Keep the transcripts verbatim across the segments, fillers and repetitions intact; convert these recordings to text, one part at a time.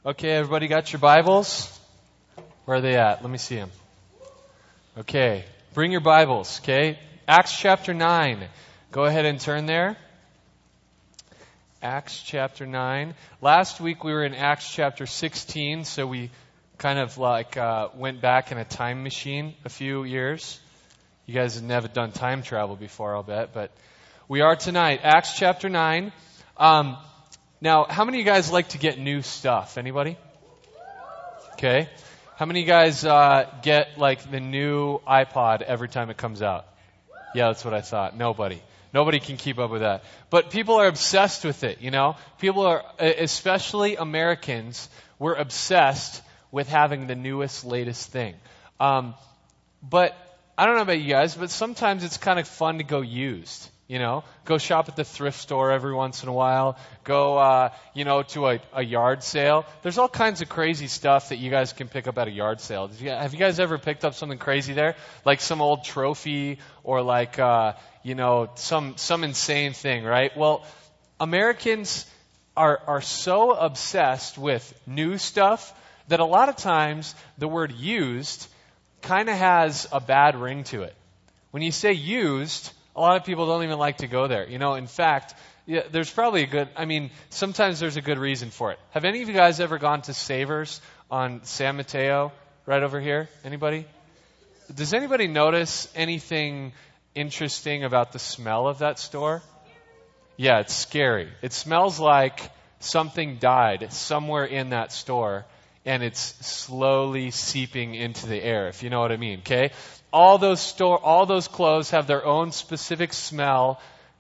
Okay, everybody got your Bibles? Where are they at? Let me see them. Okay, bring your Bibles, okay? Acts chapter nine. Go ahead and turn there. Acts chapter nine. Last week we were in Acts chapter sixteen, so we kind of like uh, went back in a time machine a few years. You guys have never done time travel before, I'll bet, but we are tonight. Acts chapter nine. Um, now, how many of you guys like to get new stuff? Anybody? Okay. How many of you guys uh, get like the new iPod every time it comes out? Yeah, that's what I thought. Nobody. Nobody can keep up with that. But people are obsessed with it, you know? People are, especially Americans, we're obsessed with having the newest, latest thing. Um, but I don't know about you guys, but sometimes it's kind of fun to go used, you know? Go shop at the thrift store every once in a while. Go, uh, you know, to a, a yard sale. There's all kinds of crazy stuff that you guys can pick up at a yard sale. Did you, have you guys ever picked up something crazy there? Like some old trophy or like, uh, you know, some, some insane thing, right? Well, Americans are, are so obsessed with new stuff that a lot of times the word used kind of has a bad ring to it. When you say used, a lot of people don't even like to go there. You know, in fact, yeah, there's probably a good, I mean, sometimes there's a good reason for it. Have any of you guys ever gone to Savers on San Mateo, right over here? Anybody? Does anybody notice anything interesting about the smell of that store? Yeah, it's scary. It smells like something died somewhere in that store, and it's slowly seeping into the air, if you know what I mean, okay? All those store, all those clothes have their own specific smell,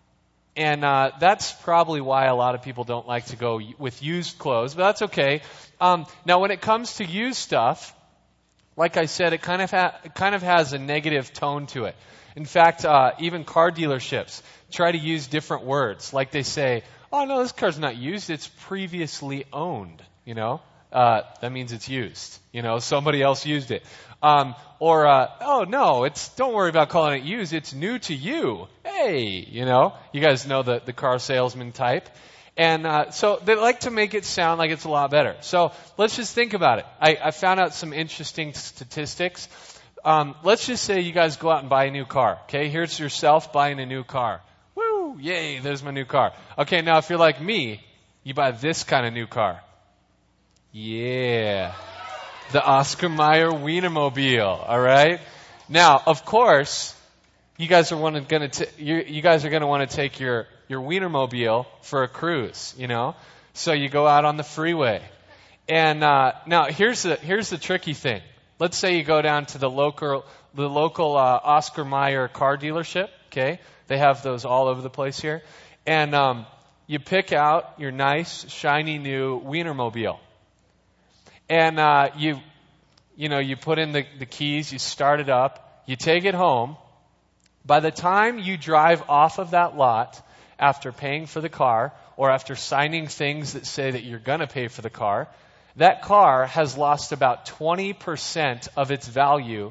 and uh, that's probably why a lot of people don't like to go with used clothes, but that's okay. Um, now, when it comes to used stuff, like I said, it kind of ha- it kind of has a negative tone to it. In fact, uh, even car dealerships try to use different words, like they say, "Oh no, this car's not used; it's previously owned." You know. Uh, that means it's used. You know, somebody else used it. Um, or, uh, oh no, it's, don't worry about calling it used. It's new to you. Hey, you know, you guys know the, the car salesman type. And, uh, so they like to make it sound like it's a lot better. So let's just think about it. I, I found out some interesting statistics. Um, let's just say you guys go out and buy a new car. Okay, here's yourself buying a new car. Woo, yay, there's my new car. Okay, now if you're like me, you buy this kind of new car. Yeah. The Oscar Mayer Wienermobile, all right? Now, of course, you guys are going to you, you guys are going to want to take your your Wienermobile for a cruise, you know? So you go out on the freeway. And uh now here's the here's the tricky thing. Let's say you go down to the local the local uh, Oscar Mayer car dealership, okay? They have those all over the place here. And um you pick out your nice shiny new Wienermobile. And uh, you, you know, you put in the, the keys, you start it up, you take it home. By the time you drive off of that lot, after paying for the car, or after signing things that say that you're going to pay for the car, that car has lost about twenty percent of its value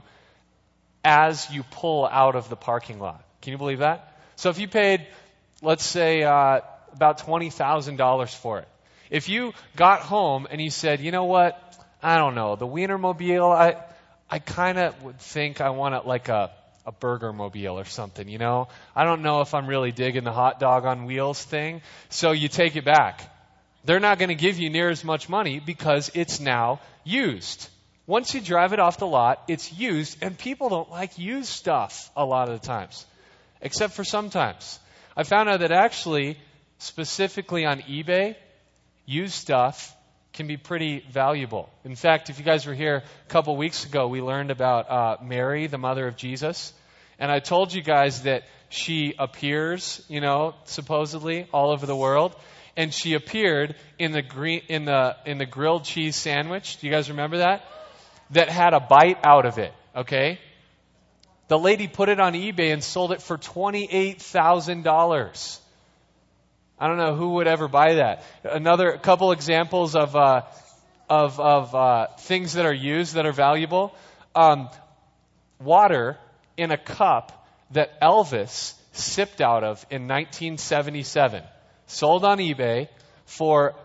as you pull out of the parking lot. Can you believe that? So if you paid, let's say, uh, about twenty thousand dollars for it, if you got home and you said, you know what, I don't know, the Wienermobile, I I kind of would think I want it like a, a Burgermobile or something, you know? I don't know if I'm really digging the hot dog on wheels thing. So you take it back. They're not going to give you near as much money because it's now used. Once you drive it off the lot, it's used, and people don't like used stuff a lot of the times, except for sometimes. I found out that actually, specifically on eBay, used stuff can be pretty valuable. In fact, if you guys were here a couple weeks ago, we learned about uh, Mary, the mother of Jesus. And I told you guys that she appears, you know, supposedly all over the world. And she appeared in the green, in the in the grilled cheese sandwich. Do you guys remember that? That had a bite out of it, okay? The lady put it on eBay and sold it for twenty-eight thousand dollars. I don't know who would ever buy that. Another couple examples of uh, of of uh, things that are used that are valuable. Um, water in a cup that Elvis sipped out of in nineteen seventy-seven, sold on eBay for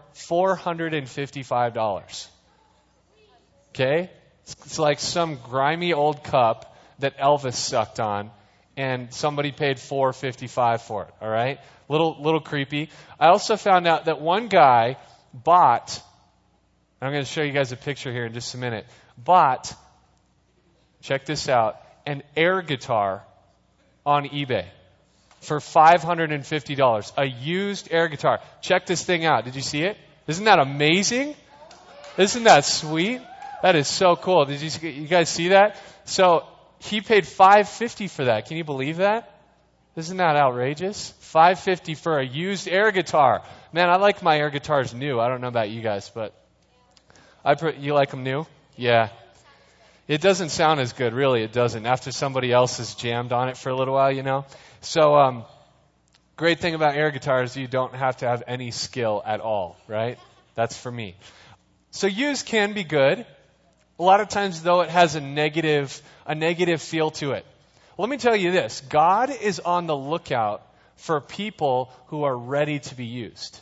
four hundred fifty-five dollars. Okay? It's like some grimy old cup that Elvis sucked on, and somebody paid four hundred fifty-five dollars for it, all right? Little, little creepy. I also found out that one guy bought, I'm going to show you guys a picture here in just a minute, bought, check this out, an air guitar on eBay for five hundred fifty dollars. A used air guitar. Check this thing out. Did you see it? Isn't that amazing? Isn't that sweet? That is so cool. Did you, you guys see that? So he paid five hundred fifty dollars for that. Can you believe that? Isn't that outrageous? five hundred fifty dollars for a used air guitar. Man, I like my air guitars new. I don't know about you guys, but I pre- you like them new? Yeah. It doesn't sound as good, really. It doesn't. After somebody else has jammed on it for a little while, you know. So, um, great thing about air guitars, you don't have to have any skill at all, right? That's for me. So used can be good. A lot of times, though, it has a negative, a negative feel to it. Let me tell you this. God is on the lookout for people who are ready to be used.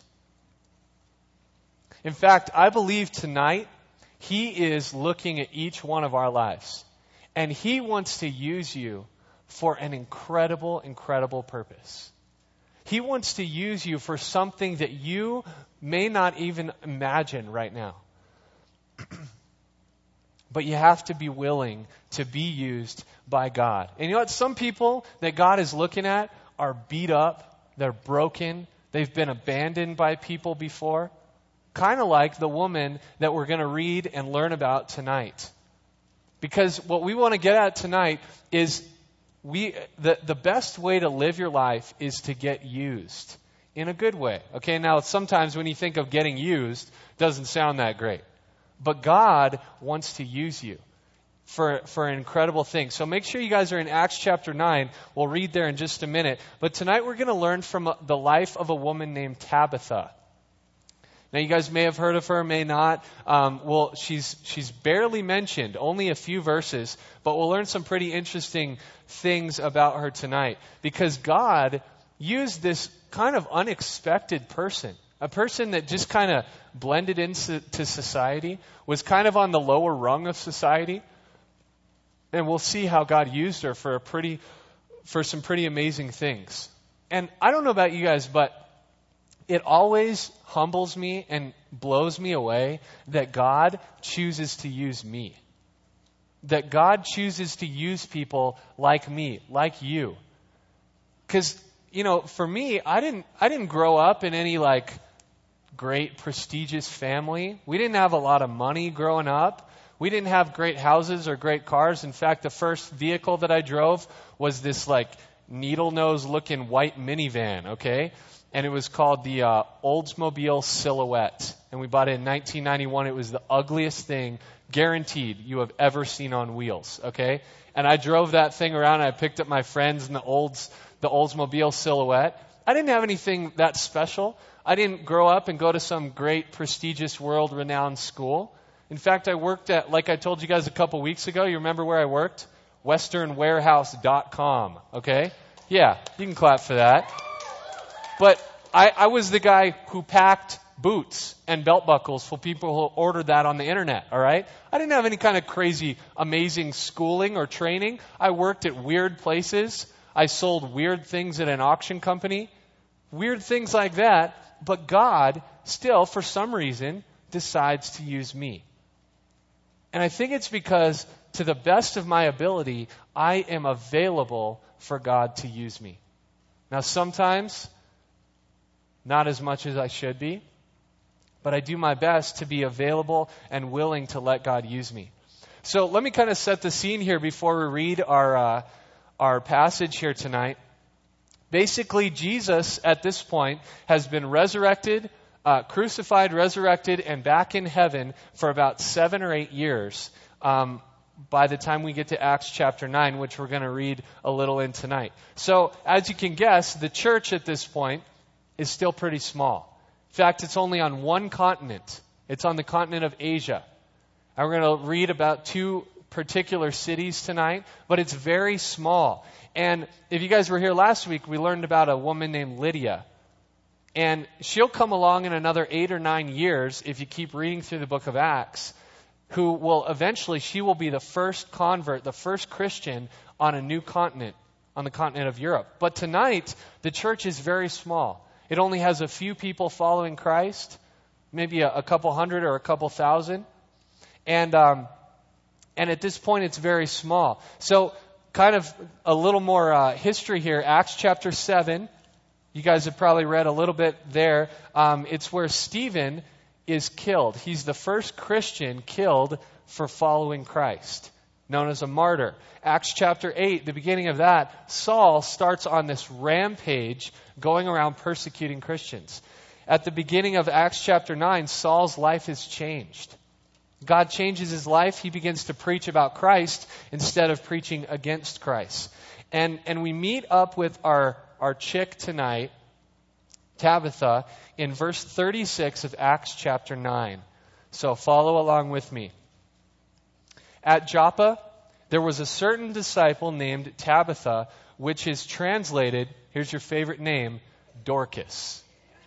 In fact, I believe tonight, He is looking at each one of our lives. And He wants to use you for an incredible, incredible purpose. He wants to use you for something that you may not even imagine right now. But you have to be willing to be used by God. And you know what? Some people that God is looking at are beat up. They're broken. They've been abandoned by people before. Kind of like the woman that we're going to read and learn about tonight. Because what we want to get at tonight is we the, the best way to live your life is to get used in a good way. Okay, now sometimes when you think of getting used, it doesn't sound that great. But God wants to use you for, for an incredible thing. So make sure you guys are in Acts chapter nine. We'll read there in just a minute. But tonight we're going to learn from the life of a woman named Tabitha. Now, you guys may have heard of her, may not. Um, well, she's she's barely mentioned, only a few verses, but we'll learn some pretty interesting things about her tonight. Because God used this kind of unexpected person, a person that just kind of blended into to society, was kind of on the lower rung of society. And we'll see how God used her for a pretty, for some pretty amazing things. And I don't know about you guys, but it always humbles me and blows me away that God chooses to use me. That God chooses to use people like me, like you. Because, you know, for me, I didn't I didn't grow up in any like great prestigious family. We didn't have a lot of money growing up. We didn't have great houses or great cars. In fact, the first vehicle that I drove was this like needle nose looking white minivan, okay? And it was called the uh, Oldsmobile Silhouette. And we bought it in nineteen ninety-one. It was the ugliest thing, guaranteed, you have ever seen on wheels, okay? And I drove that thing around, and I picked up my friends in the Olds, the Oldsmobile Silhouette. I didn't have anything that special. I didn't grow up and go to some great, prestigious, world-renowned school. In fact, I worked at, like I told you guys a couple weeks ago, you remember where I worked? western warehouse dot com, okay? Yeah, you can clap for that. But I, I was the guy who packed boots and belt buckles for people who ordered that on the internet, all right? I didn't have any kind of crazy, amazing schooling or training. I worked at weird places. I sold weird things at an auction company. Weird things like that. But God still, for some reason, decides to use me. And I think it's because, to the best of my ability, I am available for God to use me. Now, sometimes, not as much as I should be, but I do my best to be available and willing to let God use me. So let me kind of set the scene here before we read our uh, our passage here tonight. Basically, Jesus, at this point, has been resurrected, uh, crucified, resurrected, and back in heaven for about seven or eight years um, by the time we get to Acts chapter nine, which we're going to read a little in tonight. So, as you can guess, the church at this point is still pretty small. In fact, it's only on one continent. It's on the continent of Asia. And we're going to read about two particular cities tonight, but it's very small. And if you guys were here last week, we learned about a woman named Lydia. And she'll come along in another eight or nine years, if you keep reading through the book of Acts, who will eventually, she will be the first convert, the first Christian on a new continent, on the continent of Europe. But tonight, the church is very small. It only has a few people following Christ, maybe a, a couple hundred or a couple thousand. And, um, and at this point, it's very small. So, kind of a little more uh, history here. Acts chapter seven. You guys have probably read a little bit there. Um, it's where Stephen is killed. He's the first Christian killed for following Christ, known as a martyr. Acts chapter eight, the beginning of that, Saul starts on this rampage going around persecuting Christians. At the beginning of Acts chapter nine, Saul's life has changed. God changes his life. He begins to preach about Christ instead of preaching against Christ. And, and we meet up with our our chick tonight, Tabitha, in verse thirty-six of Acts chapter nine. So follow along with me. At Joppa, there was a certain disciple named Tabitha, which is translated, here's your favorite name, Dorcas.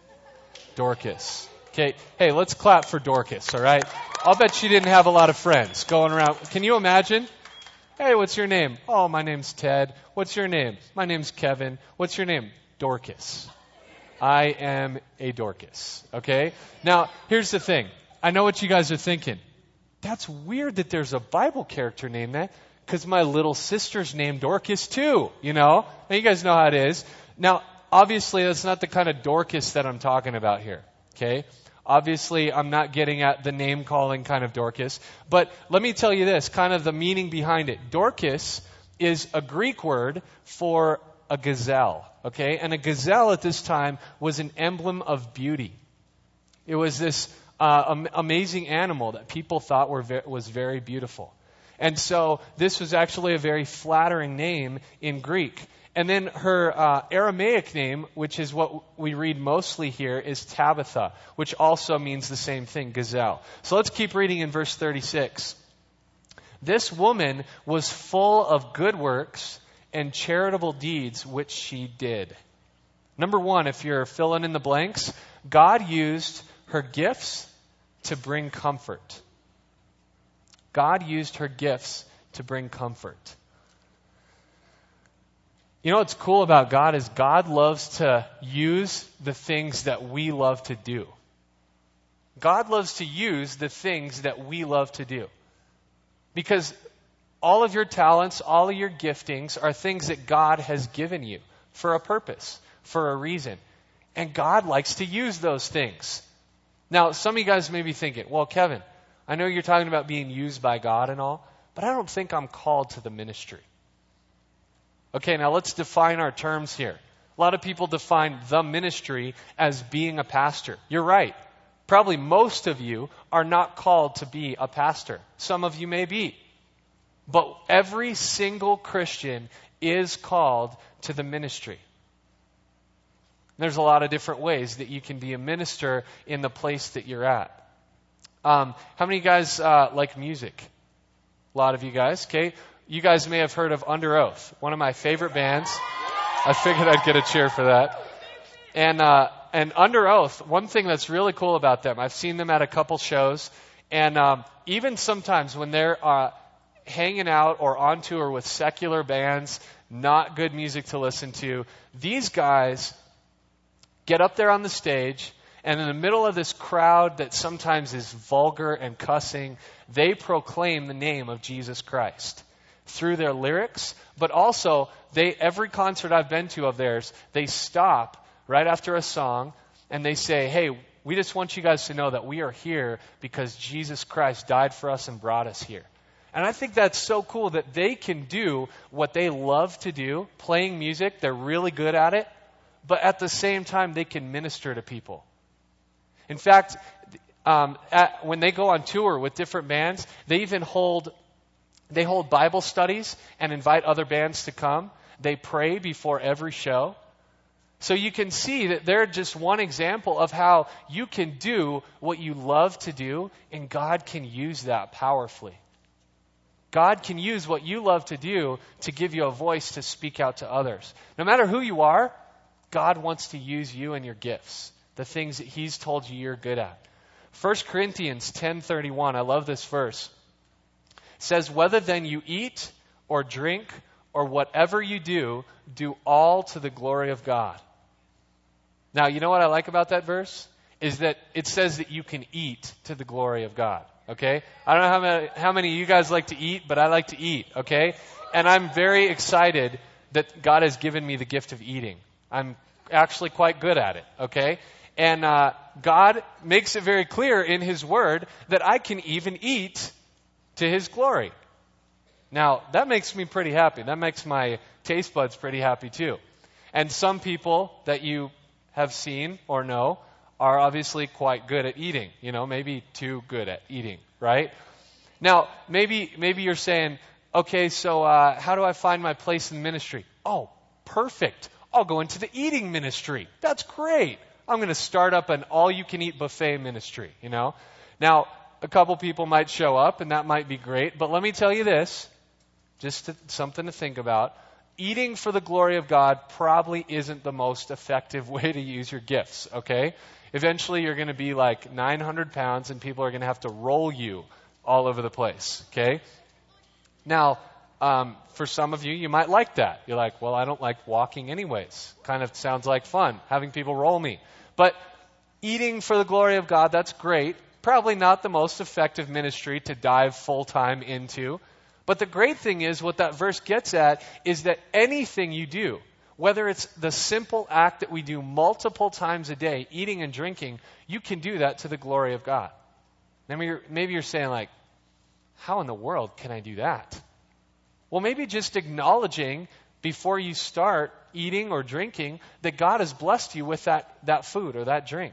Dorcas. Okay, hey, let's clap for Dorcas, all right? I'll bet she didn't have a lot of friends going around. Can you imagine? Hey, what's your name? Oh, my name's Ted. What's your name? My name's Kevin. What's your name? Dorcas. I am a Dorcas. Okay? Now, here's the thing. I know what you guys are thinking. That's weird that there's a Bible character named that, because my little sister's named Dorcas too, you know? Now, you guys know how it is. Now, obviously, that's not the kind of Dorcas that I'm talking about here. Okay? Obviously, I'm not getting at the name-calling kind of Dorcas. But let me tell you this, kind of the meaning behind it. Dorcas is a Greek word for a gazelle. Okay? And a gazelle at this time was an emblem of beauty. It was this uh, am- amazing animal that people thought were ve- was very beautiful. And so this was actually a very flattering name in Greek. And then her uh, Aramaic name, which is what we read mostly here, is Tabitha, which also means the same thing, gazelle. So let's keep reading in verse thirty-six. This woman was full of good works and charitable deeds which she did. Number one, if you're filling in the blanks, God used her gifts to bring comfort. God used her gifts to bring comfort. You know what's cool about God is God loves to use the things that we love to do. God loves to use the things that we love to do. Because all of your talents, all of your giftings are things that God has given you for a purpose, for a reason. And God likes to use those things. Now, some of you guys may be thinking, well, Kevin, I know you're talking about being used by God and all, but I don't think I'm called to the ministry. Okay, now let's define our terms here. A lot of people define the ministry as being a pastor. You're right. Probably most of you are not called to be a pastor. Some of you may be. But every single Christian is called to the ministry. There's a lot of different ways that you can be a minister in the place that you're at. Um, how many guys uh, like music? A lot of you guys, okay? You guys may have heard of Under Oath, one of my favorite bands. I figured I'd get a cheer for that. And uh, and Under Oath, one thing that's really cool about them, I've seen them at a couple shows, and um, even sometimes when they're uh, hanging out or on tour with secular bands, not good music to listen to, these guys get up there on the stage, and in the middle of this crowd that sometimes is vulgar and cussing, they proclaim the name of Jesus Christ through their lyrics, but also they every concert I've been to of theirs, they stop right after a song and they say, hey, we just want you guys to know that we are here because Jesus Christ died for us and brought us here. And I think that's so cool that they can do what they love to do, playing music, they're really good at it, but at the same time they can minister to people. In fact, um, at, when they go on tour with different bands, they even hold They hold Bible studies and invite other bands to come. They pray before every show. So you can see that they're just one example of how you can do what you love to do, and God can use that powerfully. God can use what you love to do to give you a voice to speak out to others. No matter who you are, God wants to use you and your gifts. the things that he's told you you're good at. First Corinthians ten thirty-one, I love this verse. It says, whether then you eat or drink or whatever you do, do all to the glory of God. Now, you know what I like about that verse? Is that it says that you can eat to the glory of God. Okay? I don't know how many, how many of you guys like to eat, but I like to eat. Okay? And I'm very excited that God has given me the gift of eating. I'm actually quite good at it. Okay? And uh, God makes it very clear in His Word that I can even eat to His glory. Now, that makes me pretty happy. That makes my taste buds pretty happy too. And some people that you have seen or know are obviously quite good at eating. You know, maybe too good at eating, right? Now, maybe maybe you're saying, okay, so uh, how do I find my place in the ministry? Oh, perfect. I'll go into the eating ministry. That's great. I'm going to start up an all-you-can-eat buffet ministry, you know. Now, a couple people might show up, and that might be great. But let me tell you this, just to, something to think about. Eating for the glory of God probably isn't the most effective way to use your gifts, okay? Eventually, you're going to be like nine hundred pounds, and people are going to have to roll you all over the place, okay? Now, um, for some of you, you might like that. You're like, well, I don't like walking anyways. Kind of sounds like fun, having people roll me. But eating for the glory of God, that's great. Probably not the most effective ministry to dive full-time into. But the great thing is, what that verse gets at is that anything you do, whether it's the simple act that we do multiple times a day, eating and drinking, you can do that to the glory of God. Maybe you're, maybe you're saying like, how in the world can I do that? Well, maybe just acknowledging before you start eating or drinking that God has blessed you with that, that food or that drink.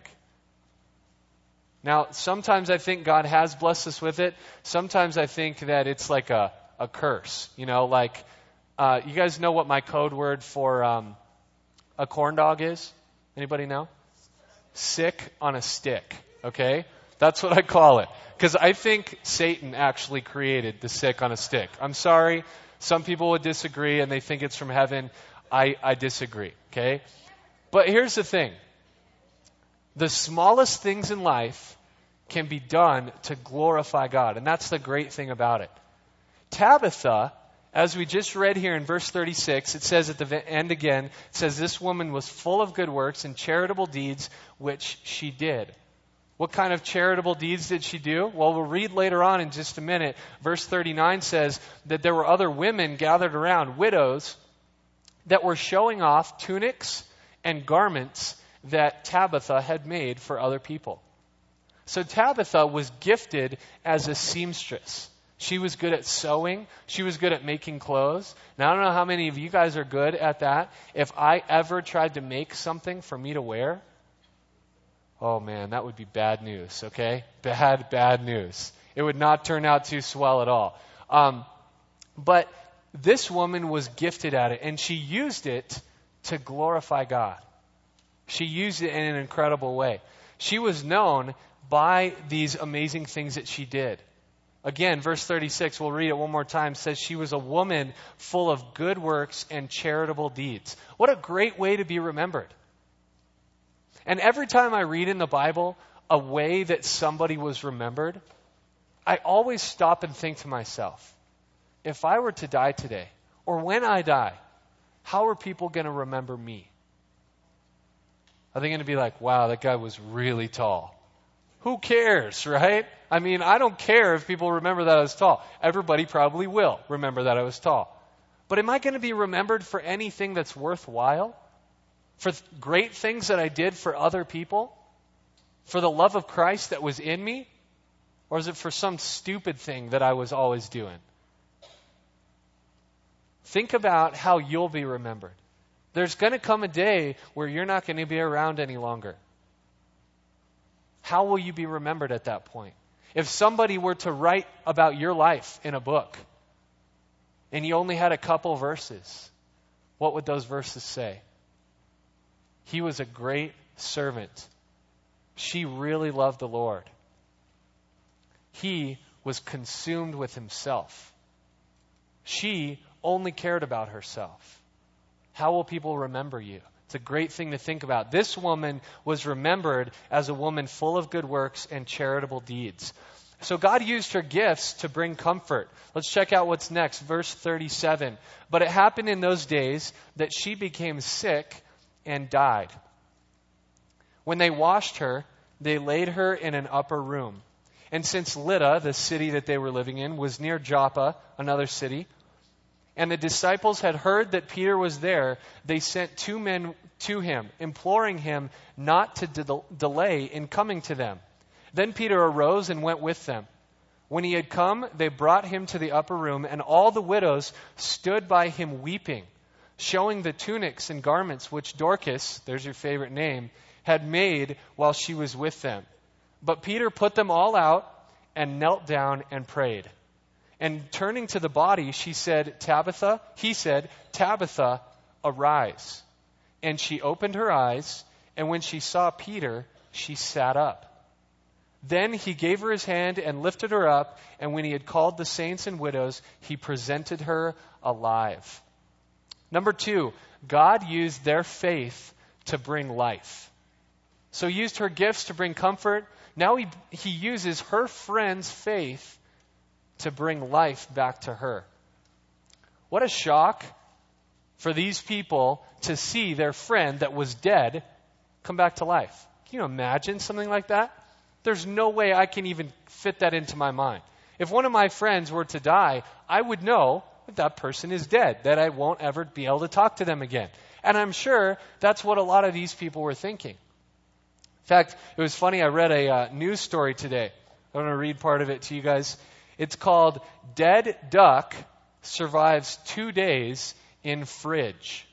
Now, sometimes I think God has blessed us with it. Sometimes I think that it's like a, a curse. You know, like, uh, you guys know what my code word for um, a corn dog is? Anybody know? Sick on a stick. Okay? That's what I call it. Because I think Satan actually created the sick on a stick. I'm sorry. Some people would disagree and they think it's from heaven. I, I disagree. Okay? But here's the thing. The smallest things in life can be done to glorify God. And that's the great thing about it. Tabitha, as we just read here in verse thirty-six, it says at the end again, it says, this woman was full of good works and charitable deeds, which she did. What kind of charitable deeds did she do? Well, we'll read later on in just a minute. Verse thirty-nine says that there were other women gathered around, widows, that were showing off tunics and garments that Tabitha had made for other people. So Tabitha was gifted as a seamstress. She was good at sewing. She was good at making clothes. Now, I don't know how many of you guys are good at that. If I ever tried to make something for me to wear, oh man, that would be bad news, okay? Bad, bad news. It would not turn out too swell at all. Um, but this woman was gifted at it, and she used it to glorify God. She used it in an incredible way. She was known by these amazing things that she did. Again, verse thirty-six, we'll read it one more time, says she was a woman full of good works and charitable deeds. What a great way to be remembered. And every time I read in the Bible a way that somebody was remembered, I always stop and think to myself, if I were to die today, or when I die, how are people going to remember me? Are they going to be like, wow, that guy was really tall? Who cares, right? I mean, I don't care if people remember that I was tall. Everybody probably will remember that I was tall. But am I going to be remembered for anything that's worthwhile? For th- great things that I did for other people? For the love of Christ that was in me? Or is it for some stupid thing that I was always doing? Think about how you'll be remembered. There's going to come a day where you're not going to be around any longer. How will you be remembered at that point? If somebody were to write about your life in a book, and you only had a couple verses, what would those verses say? He was a great servant. She really loved the Lord. He was consumed with himself. She only cared about herself. How will people remember you? It's a great thing to think about. This woman was remembered as a woman full of good works and charitable deeds. So God used her gifts to bring comfort. Let's check out what's next, verse thirty-seven. But it happened in those days that she became sick and died. When they washed her, they laid her in an upper room. And since Lydda, the city that they were living in, was near Joppa, another city, and the disciples had heard that Peter was there, they sent two men to him, imploring him not to de- delay in coming to them. Then Peter arose and went with them. When he had come, they brought him to the upper room, and all the widows stood by him weeping, showing the tunics and garments which Dorcas, there's your favorite name, had made while she was with them. But Peter put them all out and knelt down and prayed. And turning to the body, she said, Tabitha, he said, Tabitha, arise. And she opened her eyes, and when she saw Peter, she sat up. Then he gave her his hand and lifted her up, and when he had called the saints and widows, he presented her alive. Number two, God used their faith to bring life. So he used her gifts to bring comfort. Now he, he uses her friend's faith to bring life back to her. What a shock for these people to see their friend that was dead come back to life. Can you imagine something like that? There's no way I can even fit that into my mind. If one of my friends were to die, I would know that that person is dead, that I won't ever be able to talk to them again. And I'm sure that's what a lot of these people were thinking. In fact, it was funny, I read a uh, news story today. I want to read part of it to you guys. It's called Dead Duck Survives Two Days in Fridge.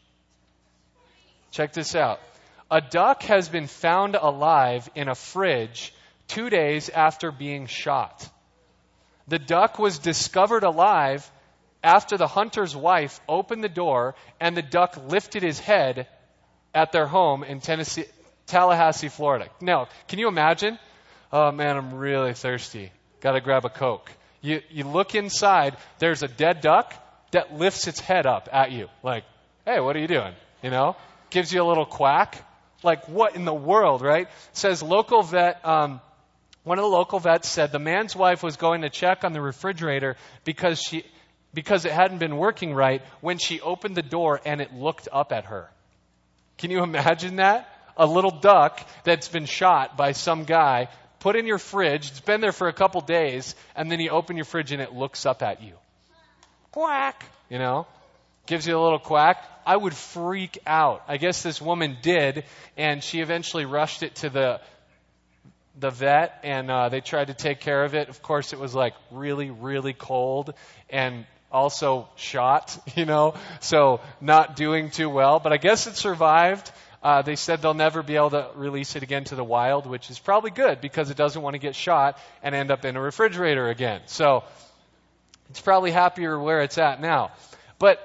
Check this out. A duck has been found alive in a fridge two days after being shot. The duck was discovered alive after the hunter's wife opened the door and the duck lifted his head at their home in Tennessee, Tallahassee, Florida. Now, can you imagine? Oh man, I'm really thirsty. Got to grab a Coke. You you look inside, there's a dead duck that lifts its head up at you. Like, hey, what are you doing? You know? Gives you a little quack. Like, what in the world, right? It says local vet, um, one of the local vets said the man's wife was going to check on the refrigerator because she, because it hadn't been working right when she opened the door and it looked up at her. Can you imagine that? A little duck that's been shot by some guy, put in your fridge, it's been there for a couple days, and then you open your fridge and it looks up at you. Quack! You know? Gives you a little quack. I would freak out. I guess this woman did, and she eventually rushed it to the the vet, and uh, they tried to take care of it. Of course, it was like really, really cold, and also shot, you know, so not doing too well. But I guess it survived. Uh, they said they'll never be able to release it again to the wild, which is probably good because it doesn't want to get shot and end up in a refrigerator again. So it's probably happier where it's at now. But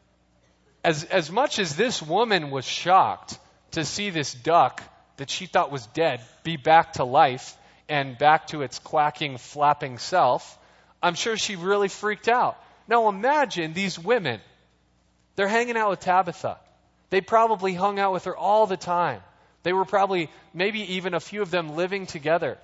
as as much as this woman was shocked to see this duck that she thought was dead be back to life and back to its quacking, flapping self, I'm sure she really freaked out. Now imagine these women. They're hanging out with Tabitha. They probably hung out with her all the time. They were probably, maybe even a few of them living together.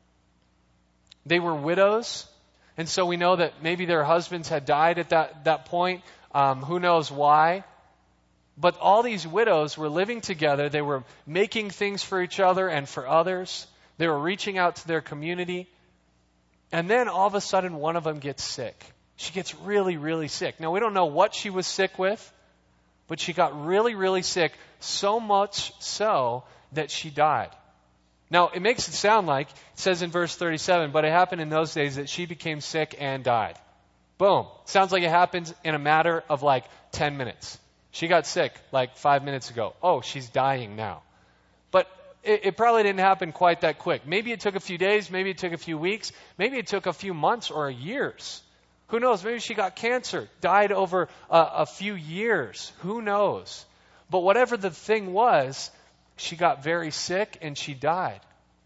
They were widows, and so we know that maybe their husbands had died at that, that point. Um, who knows why? But all these widows were living together. They were making things for each other and for others. They were reaching out to their community. And then all of a sudden, one of them gets sick. She gets really, really sick. Now, we don't know what she was sick with, but she got really, really sick, so much so that she died. Now, it makes it sound like, it says in verse thirty-seven, but it happened in those days that she became sick and died. Boom. Sounds like it happened in a matter of like ten minutes. She got sick like five minutes ago. Oh, she's dying now. But it, it probably didn't happen quite that quick. Maybe it took a few days, maybe it took a few weeks, maybe it took a few months or years. Who knows? Maybe she got cancer, died over a, a few years. Who knows? But whatever the thing was, she got very sick and she died.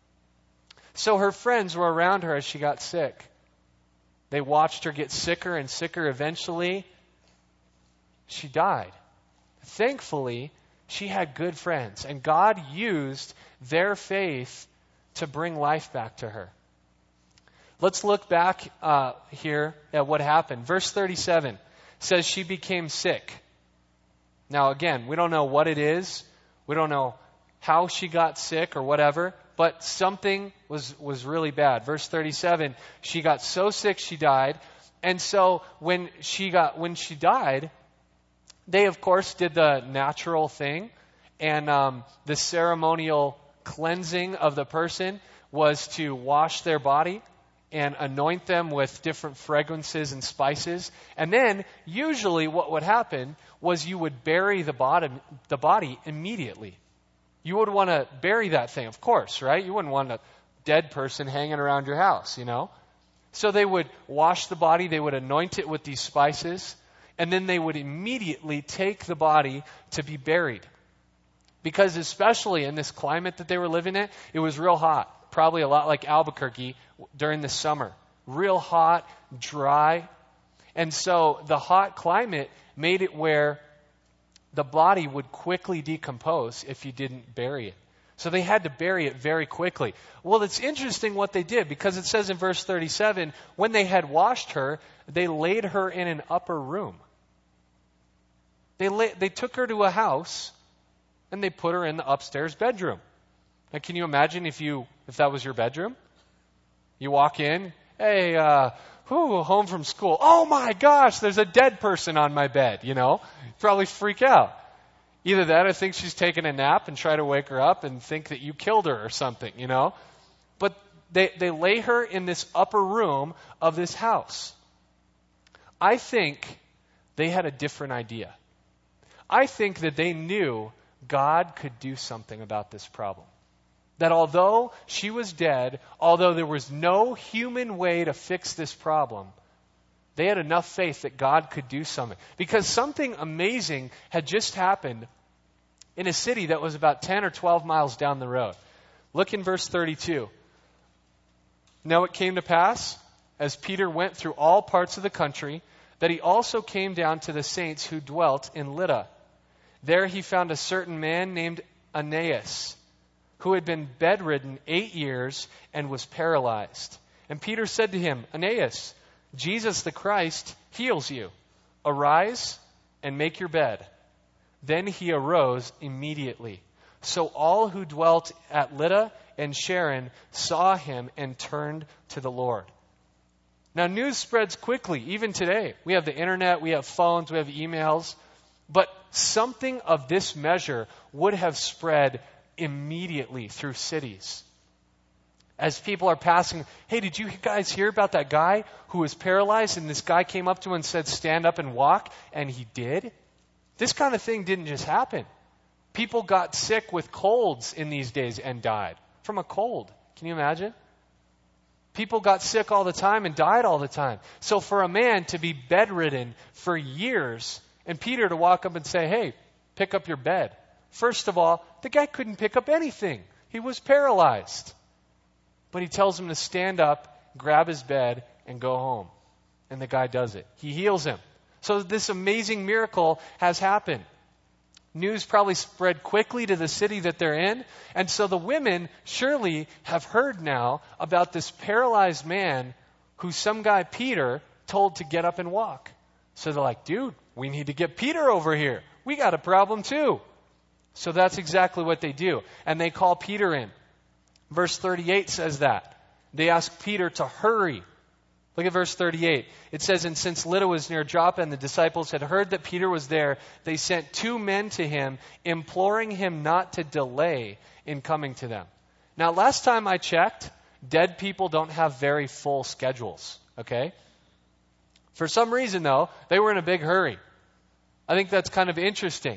So her friends were around her as she got sick. They watched her get sicker and sicker. Eventually, she died. Thankfully, she had good friends, and God used their faith to bring life back to her. Let's look back uh, here at what happened. Verse thirty-seven says she became sick. Now again, we don't know what it is. We don't know how she got sick or whatever, but something was, was really bad. Verse thirty-seven, she got so sick she died. And so when she got when she died, they of course did the natural thing, and um, the ceremonial cleansing of the person was to wash their body and anoint them with different fragrances and spices. And then usually what would happen was you would bury the body, the body immediately. You would want to bury that thing, of course, right? You wouldn't want a dead person hanging around your house, you know? So they would wash the body, they would anoint it with these spices, and then they would immediately take the body to be buried. Because especially in this climate that they were living in, it was real hot. Probably a lot like Albuquerque during the summer. Real hot, dry. And so the hot climate made it where the body would quickly decompose if you didn't bury it. So they had to bury it very quickly. Well, it's interesting what they did, because it says in verse thirty-seven, when they had washed her, they laid her in an upper room. They lay, they took her to a house and they put her in the upstairs bedroom. Now, can you imagine if you if that was your bedroom? You walk in, hey, uh, whew, home from school. Oh my gosh, there's a dead person on my bed, you know? Probably freak out. Either that or think she's taking a nap and try to wake her up and think that you killed her or something, you know? But they, they lay her in this upper room of this house. I think they had a different idea. I think that they knew God could do something about this problem. That although she was dead, although there was no human way to fix this problem, they had enough faith that God could do something. Because something amazing had just happened in a city that was about ten or twelve miles down the road. Look in verse thirty-two. Now it came to pass, as Peter went through all parts of the country, that he also came down to the saints who dwelt in Lydda. There he found a certain man named Aeneas, who had been bedridden eight years and was paralyzed. And Peter said to him, Aeneas, Jesus the Christ heals you. Arise and make your bed. Then he arose immediately. So all who dwelt at Lydda and Sharon saw him and turned to the Lord. Now news spreads quickly, even today. We have the internet, we have phones, we have emails. But something of this measure would have spread immediately through cities. As people are passing, hey, did you guys hear about that guy who was paralyzed, and this guy came up to him and said, stand up and walk, and he did? This kind of thing didn't just happen. People got sick with colds in these days and died from a cold. Can you imagine? People got sick all the time and died all the time. So for a man to be bedridden for years, and Peter to walk up and say, hey, pick up your bed. First of all, the guy couldn't pick up anything. He was paralyzed. But he tells him to stand up, grab his bed, and go home. And the guy does it. He heals him. So this amazing miracle has happened. News probably spread quickly to the city that they're in. And so the women surely have heard now about this paralyzed man who some guy, Peter, told to get up and walk. So they're like, dude, we need to get Peter over here. We got a problem too. So that's exactly what they do. And they call Peter in. Verse thirty-eight says that. They ask Peter to hurry. Look at verse thirty-eight. It says, and since Lydda was near Joppa and the disciples had heard that Peter was there, they sent two men to him, imploring him not to delay in coming to them. Now, last time I checked, dead people don't have very full schedules, okay? For some reason, though, they were in a big hurry. I think that's kind of interesting.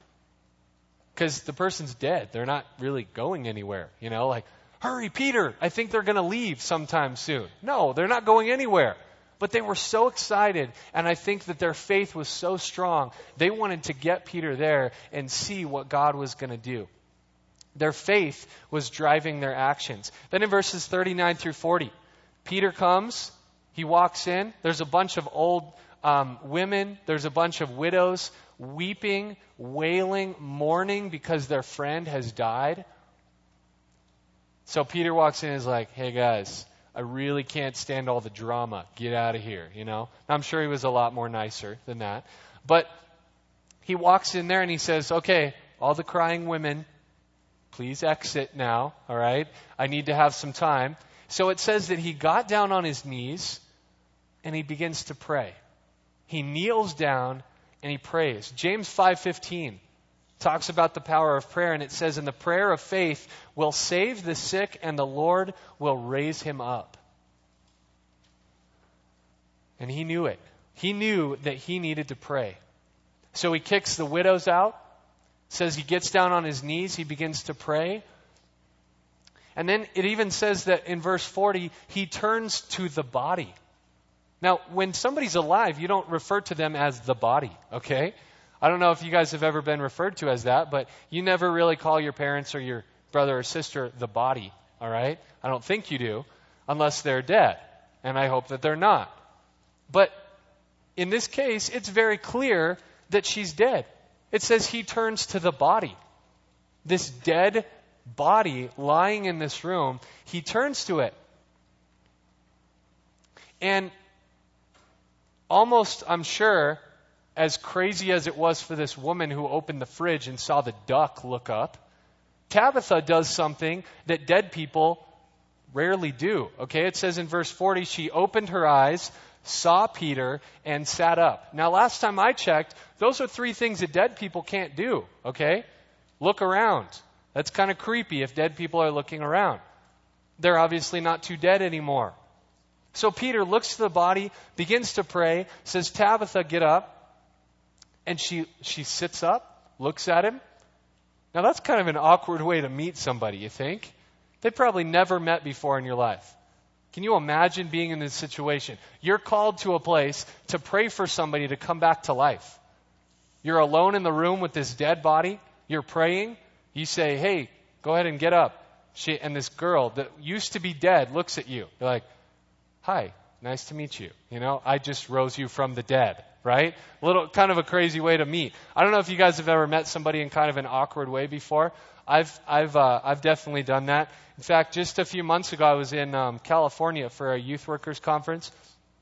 Because the person's dead. They're not really going anywhere, you know, like, hurry, Peter, I think they're going to leave sometime soon. No, they're not going anywhere. But they were so excited, and I think that their faith was so strong, they wanted to get Peter there and see what God was going to do. Their faith was driving their actions. Then in verses thirty-nine through forty, Peter comes, he walks in, there's a bunch of old um, women, there's a bunch of widows weeping, wailing, mourning because their friend has died. So Peter walks in and is like, hey guys, I really can't stand all the drama. Get out of here, you know. I'm sure he was a lot more nicer than that. But he walks in there and he says, okay, all the crying women, please exit now, all right? I need to have some time. So it says that he got down on his knees and he begins to pray. He kneels down and he prays. James five fifteen talks about the power of prayer, and it says, and the prayer of faith will save the sick, and the Lord will raise him up. And he knew it. He knew that he needed to pray. So he kicks the widows out, says he gets down on his knees, he begins to pray. And then it even says that in verse forty, he turns to the body. Now, when somebody's alive, you don't refer to them as the body, okay? I don't know if you guys have ever been referred to as that, but you never really call your parents or your brother or sister the body, all right? I don't think you do, unless they're dead, and I hope that they're not. But in this case, it's very clear that she's dead. It says he turns to the body. This dead body lying in this room, he turns to it. And almost, I'm sure, as crazy as it was for this woman who opened the fridge and saw the duck look up, Tabitha does something that dead people rarely do. Okay, it says in verse forty, she opened her eyes, saw Peter, and sat up. Now, last time I checked, those are three things that dead people can't do. Okay, look around. That's kind of creepy if dead people are looking around. They're obviously not too dead anymore. So Peter looks to the body, begins to pray, says, Tabitha, get up. And she, she sits up, looks at him. Now that's kind of an awkward way to meet somebody, you think? They've probably never met before in your life. Can you imagine being in this situation? You're called to a place to pray for somebody to come back to life. You're alone in the room with this dead body. You're praying. You say, hey, go ahead and get up. She, and this girl that used to be dead looks at you. You're like, hi, nice to meet you. You know, I just rose you from the dead. Right? A little, kind of a crazy way to meet. I don't know if you guys have ever met somebody in kind of an awkward way before. I've, I've, uh, I've definitely done that. In fact, just a few months ago, I was in um, California for a youth workers conference.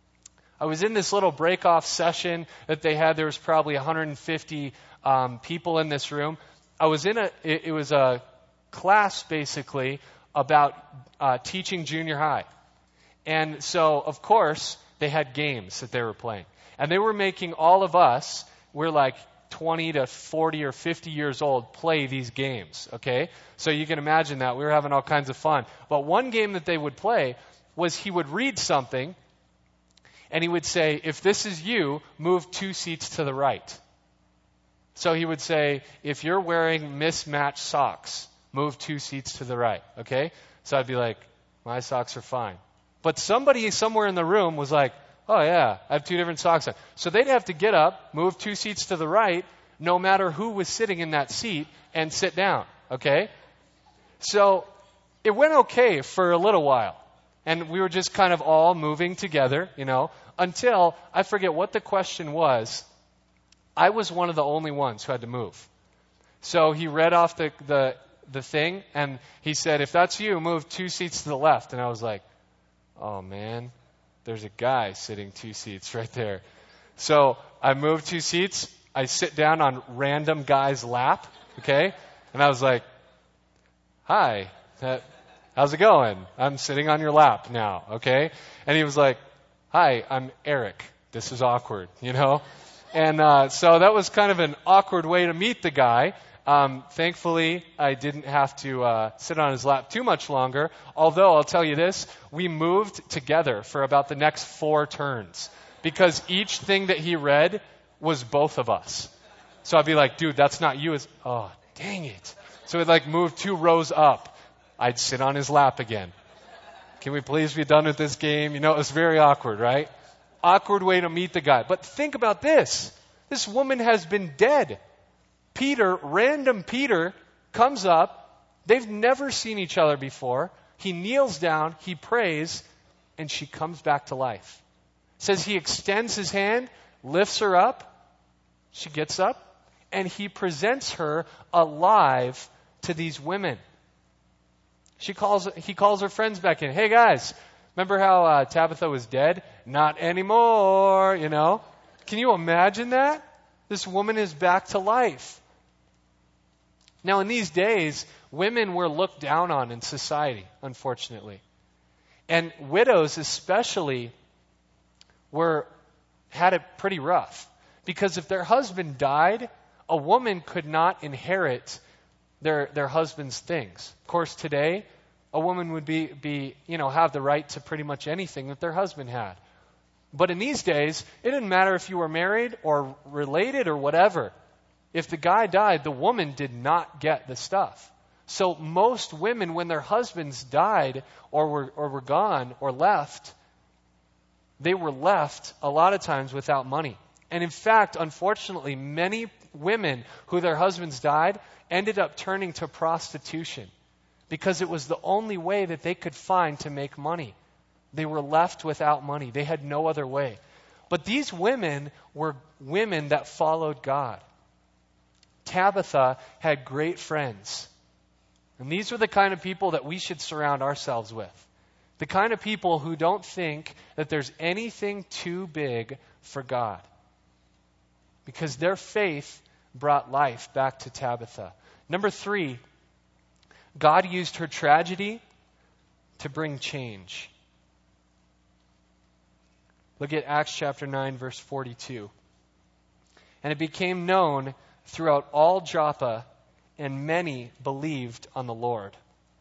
I was in this little break-off session that they had. There was probably one hundred fifty um, people in this room. I was in a, it, it was a class basically about uh, teaching junior high. And so, of course, they had games that they were playing. And they were making all of us, we're like twenty to forty or fifty years old, play these games, okay? So you can imagine that. We were having all kinds of fun. But one game that they would play was he would read something, and he would say, if this is you, move two seats to the right. So he would say, if you're wearing mismatched socks, move two seats to the right, okay? So I'd be like, my socks are fine. But somebody somewhere in the room was like, oh yeah, I have two different socks on. So they'd have to get up, move two seats to the right, no matter who was sitting in that seat, and sit down, okay? So it went okay for a little while. And we were just kind of all moving together, you know, until, I forget what the question was. I was one of the only ones who had to move. So he read off the, the, the thing, and he said, if that's you, move two seats to the left. And I was like, oh man. There's a guy sitting two seats right there. So I moved two seats. I sit down on random guy's lap, okay? And I was like, hi, how's it going? I'm sitting on your lap now, okay? And he was like, hi, I'm Eric. This is awkward, you know? And uh, so that was kind of an awkward way to meet the guy. Um, thankfully, I didn't have to uh, sit on his lap too much longer. Although, I'll tell you this, we moved together for about the next four turns. Because each thing that he read was both of us. So I'd be like, dude, that's not you. It's, oh, dang it. So we'd like move two rows up. I'd sit on his lap again. Can we please be done with this game? You know, it was very awkward, right? Awkward way to meet the guy. But think about this. This woman has been dead. Peter, random Peter, comes up. They've never seen each other before. He kneels down, he prays, and she comes back to life. It says he extends his hand, lifts her up. She gets up, and he presents her alive to these women. She calls, he calls her friends back in. Hey guys, remember how uh, Tabitha was dead? Not anymore, you know. Can you imagine that? This woman is back to life. Now in these days, women were looked down on in society, unfortunately. And widows especially were had it pretty rough. Because if their husband died, a woman could not inherit their their husband's things. Of course, today, a woman would be, be you know, have the right to pretty much anything that their husband had. But in these days, it didn't matter if you were married or related or whatever. If the guy died, the woman did not get the stuff. So most women, when their husbands died or were or were gone or left, they were left a lot of times without money. And in fact, unfortunately, many women who their husbands died ended up turning to prostitution because it was the only way that they could find to make money. They were left without money. They had no other way. But these women were women that followed God. Tabitha had great friends. And these are the kind of people that we should surround ourselves with. The kind of people who don't think that there's anything too big for God. Because their faith brought life back to Tabitha. Number three, God used her tragedy to bring change. Look at Acts chapter nine, verse forty-two. And it became known throughout all Joppa, and many believed on the Lord.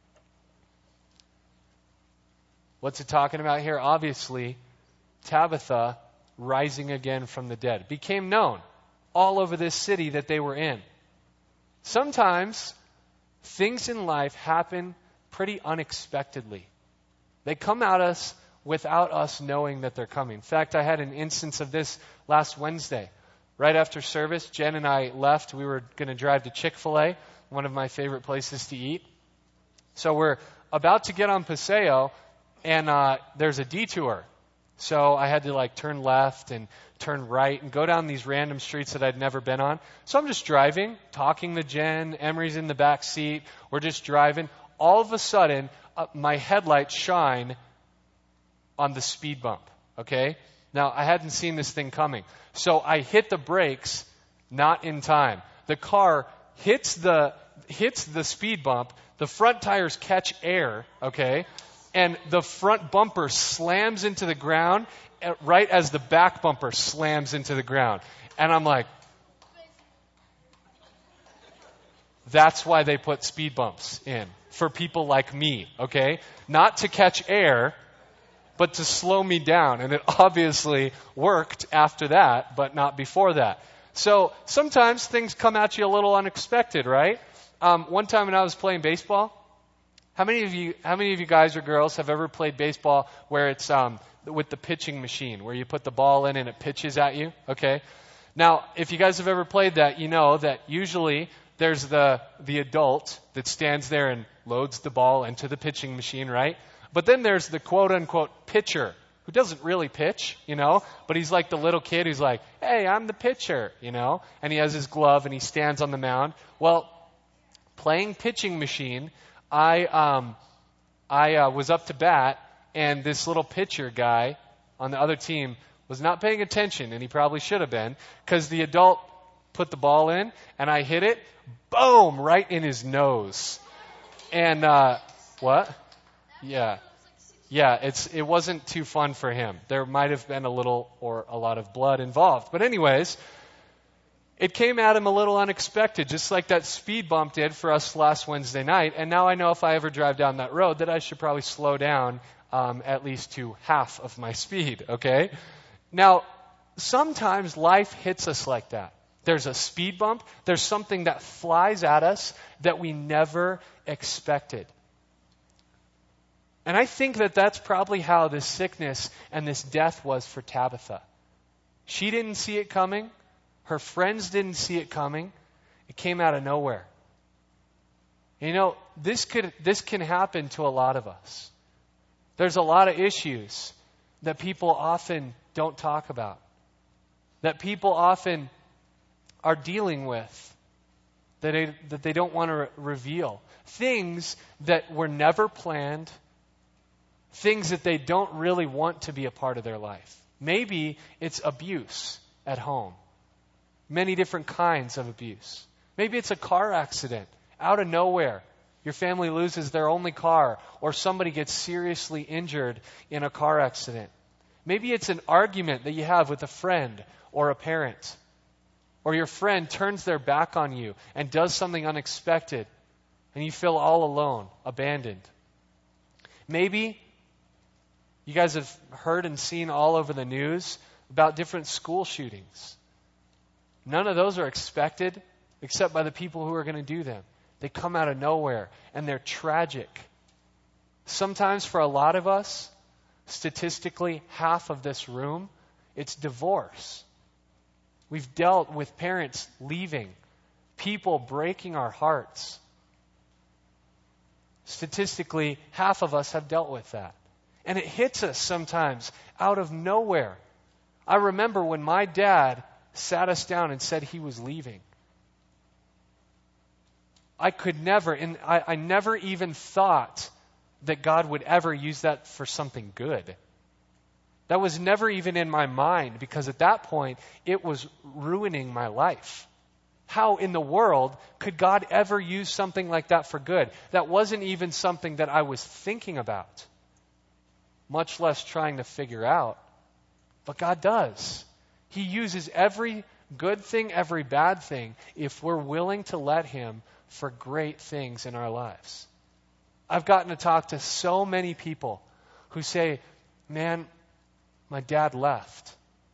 What's it talking about here? Obviously, Tabitha rising again from the dead. It became known all over this city that they were in. Sometimes things in life happen pretty unexpectedly. They come at us without us knowing that they're coming. In fact, I had an instance of this last Wednesday. Right after service, Jen and I left. We were going to drive to Chick-fil-A, one of my favorite places to eat. So we're about to get on Paseo, and uh, there's a detour. So I had to like turn left and turn right and go down these random streets that I'd never been on. So I'm just driving, talking to Jen. Emery's in the back seat. We're just driving. All of a sudden, uh, my headlights shine on the speed bump. Okay? Now, I hadn't seen this thing coming. So I hit the brakes not in time. The car hits the hits the speed bump. The front tires catch air, okay? And the front bumper slams into the ground right as the back bumper slams into the ground. And I'm like, that's why they put speed bumps in, for people like me, okay? Not to catch air, but to slow me down. And it obviously worked after that, but not before that. So sometimes things come at you a little unexpected, right? Um, one time when I was playing baseball, how many of you, how many of you guys or girls have ever played baseball where it's um, with the pitching machine, where you put the ball in and it pitches at you? Okay. Now, if you guys have ever played that, you know that usually there's the the adult that stands there and loads the ball into the pitching machine, right? But then there's the quote-unquote pitcher who doesn't really pitch, you know, but he's like the little kid who's like, hey, I'm the pitcher, you know, and he has his glove and he stands on the mound. Well, playing pitching machine, I um, I uh, was up to bat, and this little pitcher guy on the other team was not paying attention, and he probably should have been, because the adult put the ball in, and I hit it, boom, right in his nose. And, uh, what? Yeah. Yeah, it's it wasn't too fun for him. There might have been a little or a lot of blood involved. But anyways, it came at him a little unexpected, just like that speed bump did for us last Wednesday night. And now I know if I ever drive down that road that I should probably slow down um, at least to half of my speed, okay? Now, sometimes life hits us like that. There's a speed bump. There's something that flies at us that we never expected. And I think that that's probably how this sickness and this death was for Tabitha. She didn't see it coming. Her friends didn't see it coming. It came out of nowhere. You know, this could this can happen to a lot of us. There's a lot of issues that people often don't talk about. That people often are dealing with that they, that they don't want to re- reveal. Things that were never planned, things that they don't really want to be a part of their life. Maybe it's abuse at home. Many different kinds of abuse. Maybe it's a car accident out of nowhere. Your family loses their only car, or somebody gets seriously injured in a car accident. Maybe it's an argument that you have with a friend or a parent. Or your friend turns their back on you and does something unexpected, and you feel all alone, abandoned. Maybe you guys have heard and seen all over the news about different school shootings. None of those are expected except by the people who are going to do them. They come out of nowhere, and they're tragic. Sometimes for a lot of us, statistically, half of this room, it's divorce. We've dealt with parents leaving, people breaking our hearts. Statistically, half of us have dealt with that. And it hits us sometimes out of nowhere. I remember when my dad sat us down and said he was leaving. I could never, and I, I never even thought that God would ever use that for something good. That was never even in my mind, because at that point, it was ruining my life. How in the world could God ever use something like that for good? That wasn't even something that I was thinking about, much less trying to figure out. But God does. He uses every good thing, every bad thing, if we're willing to let Him for great things in our lives. I've gotten to talk to so many people who say, man, my dad left.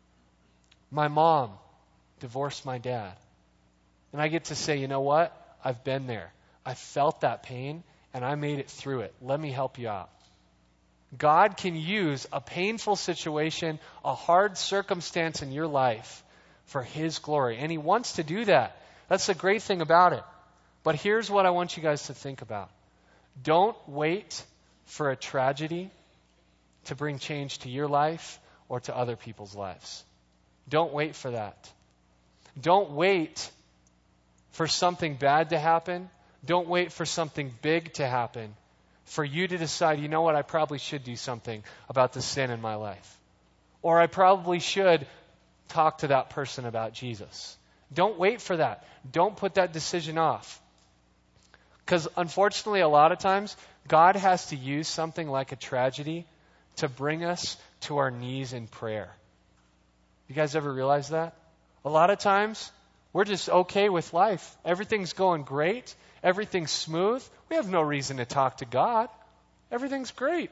My mom divorced my dad. And I get to say, you know what? I've been there. I felt that pain, and I made it through it. Let me help you out. God can use a painful situation, a hard circumstance in your life for His glory. And He wants to do that. That's the great thing about it. But here's what I want you guys to think about. Don't wait for a tragedy to bring change to your life or to other people's lives. Don't wait for that. Don't wait for something bad to happen. Don't wait for something big to happen for you to decide, you know what, I probably should do something about the sin in my life. Or I probably should talk to that person about Jesus. Don't wait for that. Don't put that decision off. Because unfortunately, a lot of times, God has to use something like a tragedy to bring us to our knees in prayer. You guys ever realize that? A lot of times, we're just okay with life. Everything's going great. Everything's smooth. We have no reason to talk to God. Everything's great.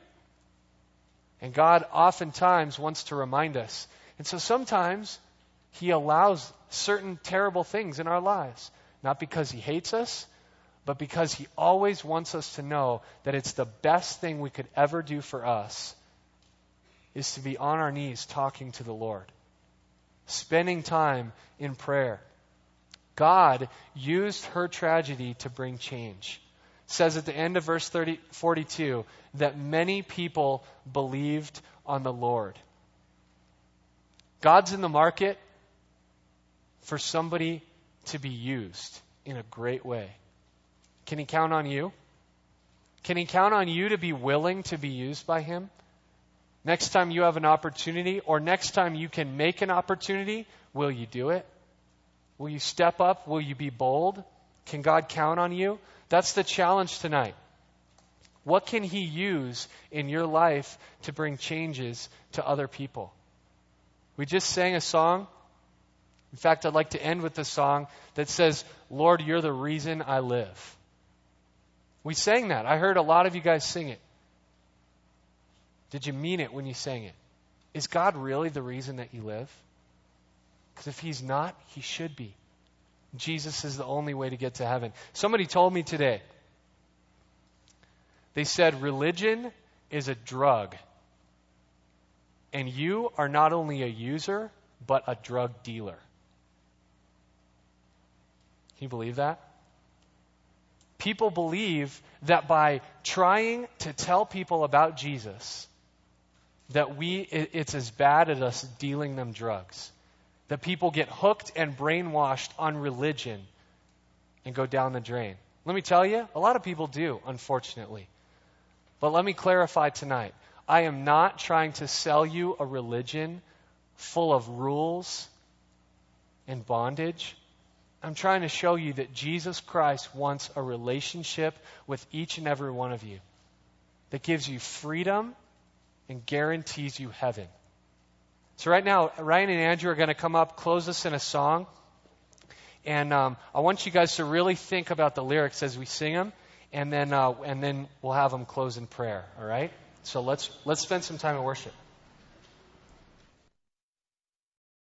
And God oftentimes wants to remind us. And so sometimes He allows certain terrible things in our lives. Not because He hates us, but because He always wants us to know that it's the best thing we could ever do for us is to be on our knees talking to the Lord, spending time in prayer. God used her tragedy to bring change. It says at the end of verse thirty, forty-two that many people believed on the Lord. God's in the market for somebody to be used in a great way. Can He count on you? Can He count on you to be willing to be used by Him? Next time you have an opportunity, or next time you can make an opportunity, will you do it? Will you step up? Will you be bold? Can God count on you? That's the challenge tonight. What can He use in your life to bring changes to other people? We just sang a song. In fact, I'd like to end with a song that says, Lord, you're the reason I live. We sang that. I heard a lot of you guys sing it. Did you mean it when you sang it? Is God really the reason that you live? Because if He's not, He should be. Jesus is the only way to get to heaven. Somebody told me today, they said religion is a drug. And you are not only a user, but a drug dealer. Can you believe that? People believe that by trying to tell people about Jesus, that we it, it's as bad as us dealing them drugs. that people get hooked and brainwashed on religion and go down the drain. Let me tell you, a lot of people do, unfortunately. But let me clarify tonight. I am not trying to sell you a religion full of rules and bondage. I'm trying to show you that Jesus Christ wants a relationship with each and every one of you that gives you freedom and guarantees you heaven. So right now, Ryan and Andrew are going to come up, close us in a song. And um, I want you guys to really think about the lyrics as we sing them. And then, uh, and then we'll have them close in prayer, all right? So let's let's spend some time in worship.